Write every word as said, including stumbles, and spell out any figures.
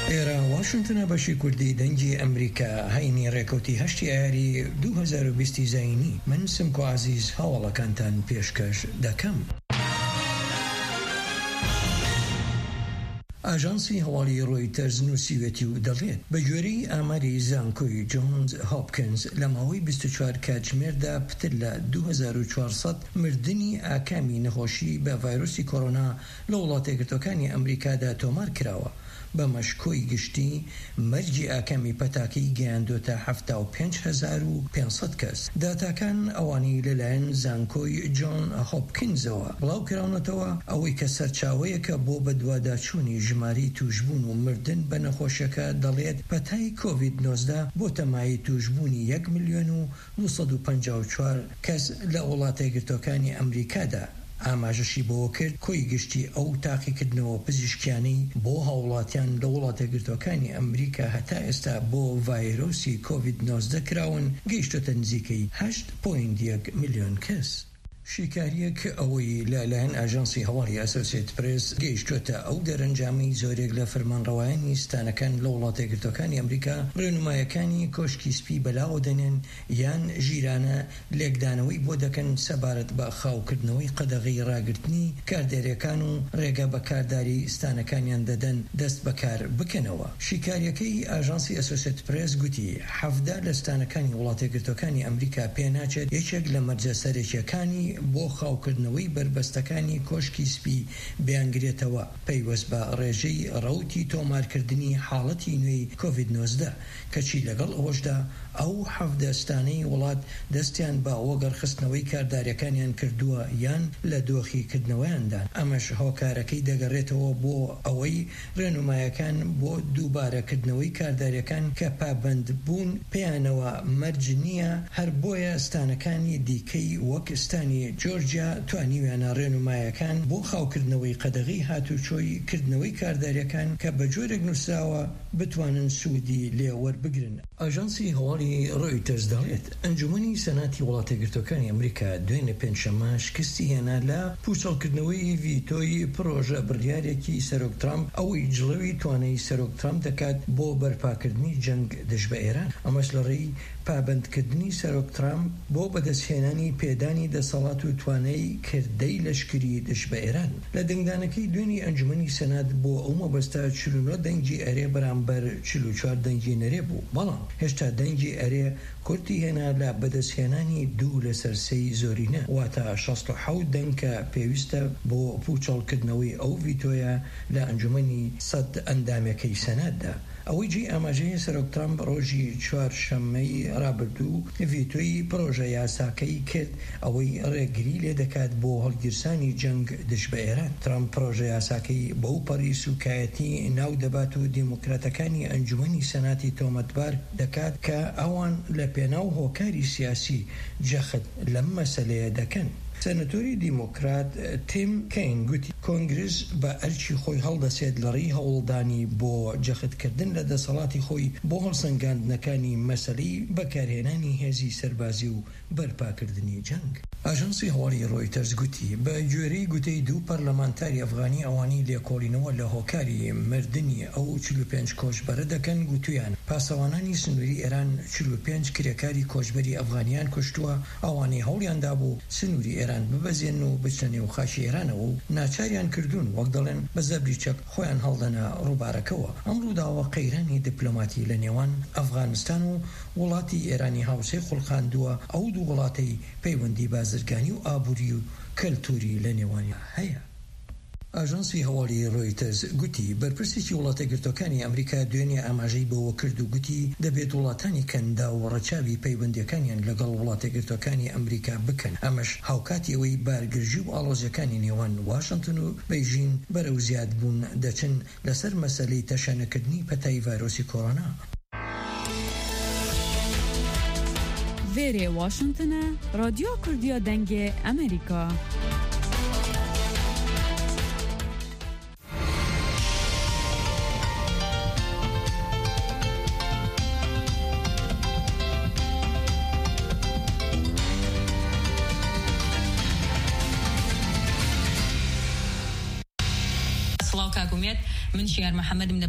ئێرە واشنتنە بەشی کوردی دەنگی ئەمریکا هەینی ڕێکەوتی هەشتی ئایاری دوو هەزار و بیست زاینی من سمکۆ عەزیز هەواڵەکانتان پێشکەش دەکەم. ئاژانسی هەواڵی ڕۆیتەرز نووسیوێتی و دەڵێت بە گوێرەی ئاماری زانکۆی جۆنز هۆپکینز لە ماوەی بیست و چوار کاتژمێردا پتر لە دوو هەزار و چوارسەد مردنی ئاکامی نەخۆشی بە ڤایرۆسی کۆڕۆنا لە وڵاتە یەکگرتووەکانی ئەمریکادا تۆمار کراوە. بە مەشکۆی گشتی مەرجی ئاکامی پەتاکەی گەیاندۆتە هەفتا و پێنج هەزار و پێنجسەد کەس. داتاکان ئەوانی لەلایەن زانکۆی جۆن هۆپکینزەوە بڵاو کراونەتەوە ئەوەی کە سەرچاوەیەکە بۆ بەدواداچوونی ژماری توشبوون و مردن بە نەخۆشیەکە دەڵێت پەتای کۆڤید نۆزدە بۆ تەمای توشبوونی یەک ملیۆن و دوو سەد و پەنجا و چوار کەس لە وڵاتە یەکگرتووەکانی ئەمریکادا. ئاماژەشی بۆ کرد کۆی گشتی ئەو تاقیکردنەوە پزیشکیانەی بۆ هاوڵاتیان لە وڵاتە یەکگرتووەکانی ئەمریکا هەتا ئێستا بۆ ڤایرۆسی کۆڤید نۆزدە کراون گەیشتۆتە نزیکەی هەشت پۆینت یەک ملیۆن کەس. شیکاریەک ئەوەی لەلایەن ئاژانسی هەواڵی ئەسۆسیێتد پرێس گەیشتوتە ئەو دەرەنجامی زۆرێک لە فەرمانڕەوایانی ستانەکان لە وڵاتە یەکگرتووەکانی ئەمریکا ڕێنمایەکانی کۆشکی سپی بەلاوە دەنێن یان ژیرانە لێکدانەوەی بۆ دەکەن سەبارەت بە خاوکردنەوەی قەدەغی ڕاگررتنی کاردێریەکان و ڕێگە بەکارداری ستانەکانیان دەدەن دەست بەکار بکەنەوە. شیکاریەکەی ئاژانسی ئەسۆسیێتد پرێس گوتی حەفدا لە ستانەکانی وڵاتە یەکگرتووەکانی ئەمریکا پێناچێت یەکێک لە مەرجە سەرەکیەکانی بۆ خاوکردنەوەی بربەستەکانی کۆشکی سپی بیانگرێتەوە پەیوەست بە ڕێژەی ڕەوتی تۆمارکردنی حاڵەتی نوێی کۆڤید نۆزدە کەچی لەگەڵ ئەوەشدا ئەو حەفدەستانەی وڵات دەستیان بە وەگەڕخستنەوەی کارداریەکانیان کردووە یان لە دۆخیکردنەوەیاندا. ئەمەش هۆکارەکەی دەگەڕێتەوە بۆ ئەوەی ڕێنمایەکان بۆ دووبارەکردنەوەی کارداریەکان کە پابند بوون پێیانەوە مەرج نییە هەر بۆیە ستانەکانی دیکەی وەک ستانی جۆرجیا توانیویانە ڕێنمایەکان بۆ خاوکردنەوەی قەدەغی هاتوچۆی کردنەوەی کارداریەکان کە بە جۆرێک نووسراوە بتوانن سوودی لێوەربگرن. ئاژانسی هەواڵی ڕۆیتەرز دەڵێت ئەنجومەنی سەناتی وڵاتە یەکگرتووەکانی ئەمریکا دوێنێ پێنجشەممە شکستی هێنا لە پوچەڵکردنەوەی ڤیتۆی پرۆژە بڕیارێکی سەرۆک ترامپ ئەوەی جڵەوی توانای سەرۆک ترامپ دەکات بۆ بەرپاکردنی جەنگ دژ بە ئێران. ئەمەش لە ڕێی پابندکردنی سەرۆک ترامپ بۆ بەدەستهێنانی پێدانی دەسەڵات و توانای کردەی لەشکری دژ بە ئێران. لە دەنگدانەکەی دوێنی ئەنجومەنی سەنات بۆ ئەو مەبەستە چل و نۆ دەنگی ئەرێ بەرامبەر چل و چوار دەنگی نەرێ بوو، بەڵام هێشتا دەنگی ئەرێ کورتی هێنا لە بەدەستهێنانی دوو لەسەر سەی زۆرینە واتە شەست و حەوت دەنگ کە پێویستە بۆ پوچەڵکردنەوەی ئەو ڤیتۆیە لە ئەنجومەنی سەد ئەندامەکەی سەناتدا. ئەوەی جێ ئاماژەی سەرۆک ترامپ ڕۆژی چوارشەممەی ڕابردوو ڤیتۆی پرۆژە یاساکەی کرد ئەوەی ڕێگری لێ دەکات بۆ هەڵگیرسانی جەنگ دژ بە ئێران. ترامپ پرۆژە یاساکەی بەو پەڕی سوکایەتی ناو دەبات و دیموکراتەکانی ئەنجومەنی سەناتی تۆمەتبار دەکات کە ئەوان لە پێناو هۆکاری سیاسی جەخت لەم مەسەلەیە دەکەن. سەنەتۆری دیموکرات تیم کەین گوتی کۆنگرس بە ئەرچی خۆی هەڵدەسێت لەڕێی هەوڵدانی بۆ جەختکردن لە دەسەڵاتی خۆی بۆ هەڵسەنگاندنەکانی مەسەلەی بەکارهێنانی هێزی سەربازی و بەرپاکردنی جەنگ. ئاژانسی هەواڵی ڕۆیتەرز گوتی بە گوێرەی گوتەی دوو پەرلەمانتاری ئەفغانی ئەوانی لێکۆڵینەوە لە هۆکاری مردنی ئەو چل و پێنج کۆچبەرە دەکەن گوتویان پاسەوانانی سنووری ئێران چل و پێنج کرێکاری کۆچبەری ئەفغانیان کوشتووە ئەوانەی هەوڵیاندا بوو سنووری ئێران ببەزێن و بچنە نێو خاشی ئێرانەوە و ناچاریان کردوون وەک دەڵێن بە زەبری چەک خۆیان هەڵدەنە ڕووبارەکەوە. ئەم ڕووداوە قەیرانی دیپلۆماتی لە نێوان ئەفغانستان و وڵاتی ئێرانی هاوسەی خوڵقاندووە ئەو دوو وڵاتەی پەیوەندی بازرگانی و ئابووری و کەلتوری لە نێوانی هەیە. ئاژانسی هەواڵی ڕۆیتەرز گوتی بەرپرسێکی وڵاتە یەکگرتووەکانی ئەمریکا دوێنێ ئاماژەی بەوە کرد و گوتی دەبێت وڵاتانی کەندا و ڕەچاوی پەیوەندیەکانیان لەگەڵ وڵاتە یەکگرتووەکانی ئەمریکا بکەن. ئەمەش هاوکاتی ئەوەی بارگرژی و ئاڵۆزیەکانی نێوان واشنتن و بەیژین بەرەو زیاد بوون دەچن لەسەر مەسەلەی تەشەنەکردنی پەتای ڤایرۆسی کۆڕۆنا. وێرێ واشنتنە رادیۆ کوردیە دەنگێ ئەمریکا. من شيار محمد من